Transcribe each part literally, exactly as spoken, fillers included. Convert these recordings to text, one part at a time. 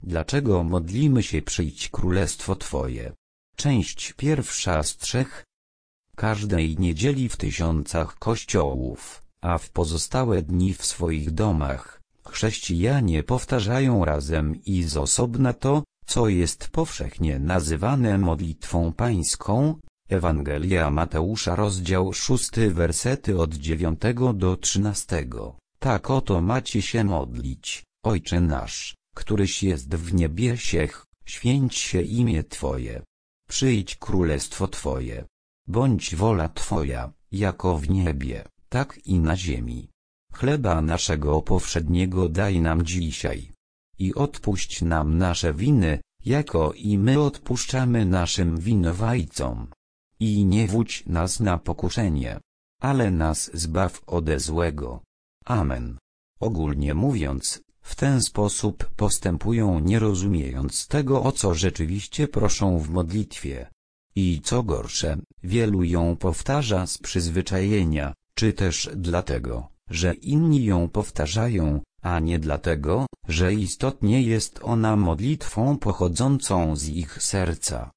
Dlaczego modlimy się przyjdź królestwo Twoje? Część pierwsza z trzech. Każdej niedzieli w tysiącach kościołów, a w pozostałe dni w swoich domach, chrześcijanie powtarzają razem i z osobna to, co jest powszechnie nazywane modlitwą pańską. Ewangelia Mateusza rozdział szósty wersety od dziewiątego do trzynastego. Tak oto macie się modlić: Ojcze nasz, któryś jest w niebiesiech, święć się imię Twoje. Przyjdź królestwo Twoje. Bądź wola Twoja, jako w niebie, tak i na ziemi. Chleba naszego powszedniego daj nam dzisiaj. I odpuść nam nasze winy, jako i my odpuszczamy naszym winowajcom. I nie wódź nas na pokuszenie, ale nas zbaw ode złego. Amen. Ogólnie mówiąc, w ten sposób postępują, nie rozumiejąc tego, o co rzeczywiście proszą w modlitwie. I co gorsze, wielu ją powtarza z przyzwyczajenia, czy też dlatego, że inni ją powtarzają, a nie dlatego, że istotnie jest ona modlitwą pochodzącą z ich serca.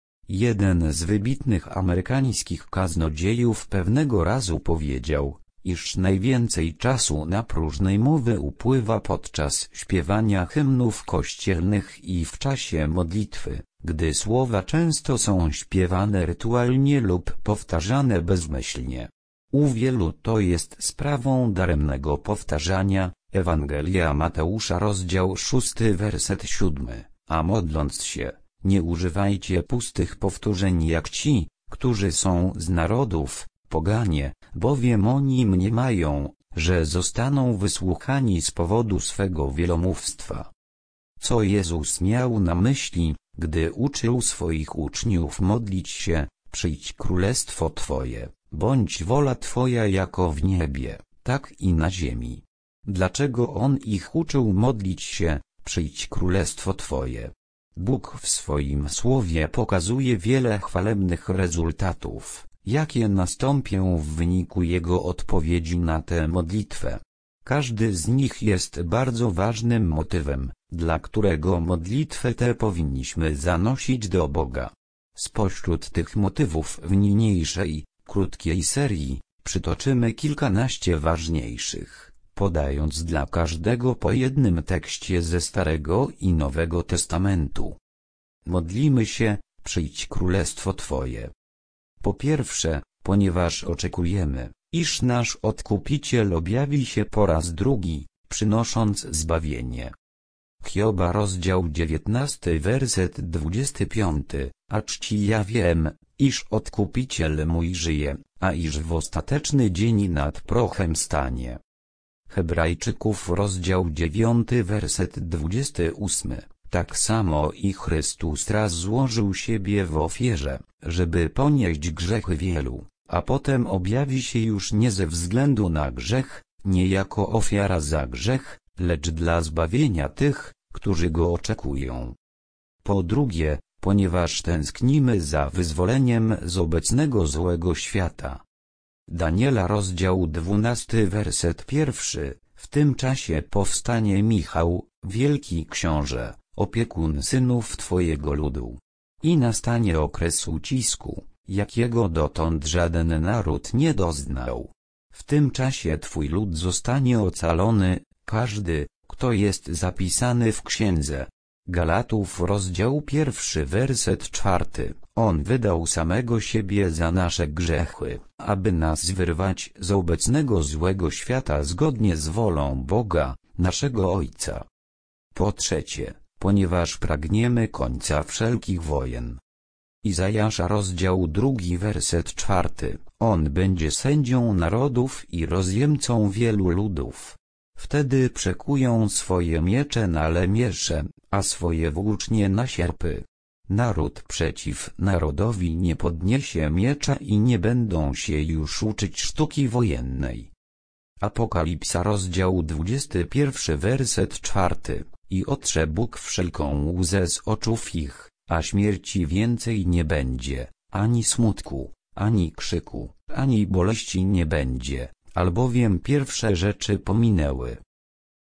Jeden z wybitnych amerykańskich kaznodziejów pewnego razu powiedział, iż najwięcej czasu na próżnej mowy upływa podczas śpiewania hymnów kościelnych i w czasie modlitwy, gdy słowa często są śpiewane rytualnie lub powtarzane bezmyślnie. U wielu to jest sprawą daremnego powtarzania. Ewangelia Mateusza rozdział szósty werset siódmy, a modląc się, nie używajcie pustych powtórzeń jak ci, którzy są z narodów, poganie, bowiem oni mniemają, że zostaną wysłuchani z powodu swego wielomówstwa. Co Jezus miał na myśli, gdy uczył swoich uczniów modlić się: przyjdź królestwo Twoje, bądź wola Twoja jako w niebie, tak i na ziemi? Dlaczego On ich uczył modlić się: przyjdź królestwo Twoje? Bóg w swoim słowie pokazuje wiele chwalebnych rezultatów, jakie nastąpią w wyniku Jego odpowiedzi na tę modlitwę. Każdy z nich jest bardzo ważnym motywem, dla którego modlitwę tę powinniśmy zanosić do Boga. Spośród tych motywów w niniejszej, krótkiej serii, przytoczymy kilkanaście ważniejszych, podając dla każdego po jednym tekście ze Starego i Nowego Testamentu. Modlimy się: przyjdź królestwo Twoje. Po pierwsze, ponieważ oczekujemy, iż nasz Odkupiciel objawi się po raz drugi, przynosząc zbawienie. Hioba rozdział dziewiętnasty werset dwudziesty piąty, acz ci ja wiem, iż Odkupiciel mój żyje, a iż w ostateczny dzień nad prochem stanie. Hebrajczyków rozdział dziewiąty werset dwudziesty ósmy. Tak samo i Chrystus raz złożył siebie w ofierze, żeby ponieść grzechy wielu, a potem objawi się już nie ze względu na grzech, nie jako ofiara za grzech, lecz dla zbawienia tych, którzy go oczekują. Po drugie, ponieważ tęsknimy za wyzwoleniem z obecnego złego świata. Daniela rozdział dwunasty werset pierwszy. W tym czasie powstanie Michał, wielki książę, opiekun synów Twojego ludu. I nastanie okres ucisku, jakiego dotąd żaden naród nie doznał. W tym czasie Twój lud zostanie ocalony, każdy, kto jest zapisany w księdze. Galatów rozdział pierwszy werset czwarty. On wydał samego siebie za nasze grzechy, aby nas wyrwać z obecnego złego świata zgodnie z wolą Boga, naszego Ojca. Po trzecie, ponieważ pragniemy końca wszelkich wojen. Izajasza rozdział drugi werset czwarty. On będzie sędzią narodów i rozjemcą wielu ludów. Wtedy przekują swoje miecze na lemiesze, a swoje włócznie na sierpy. Naród przeciw narodowi nie podniesie miecza i nie będą się już uczyć sztuki wojennej. Apokalipsa rozdział dwudziesty pierwszy werset czwarty. I otrze Bóg wszelką łzę z oczów ich, a śmierci więcej nie będzie, ani smutku, ani krzyku, ani boleści nie będzie, albowiem pierwsze rzeczy pominęły.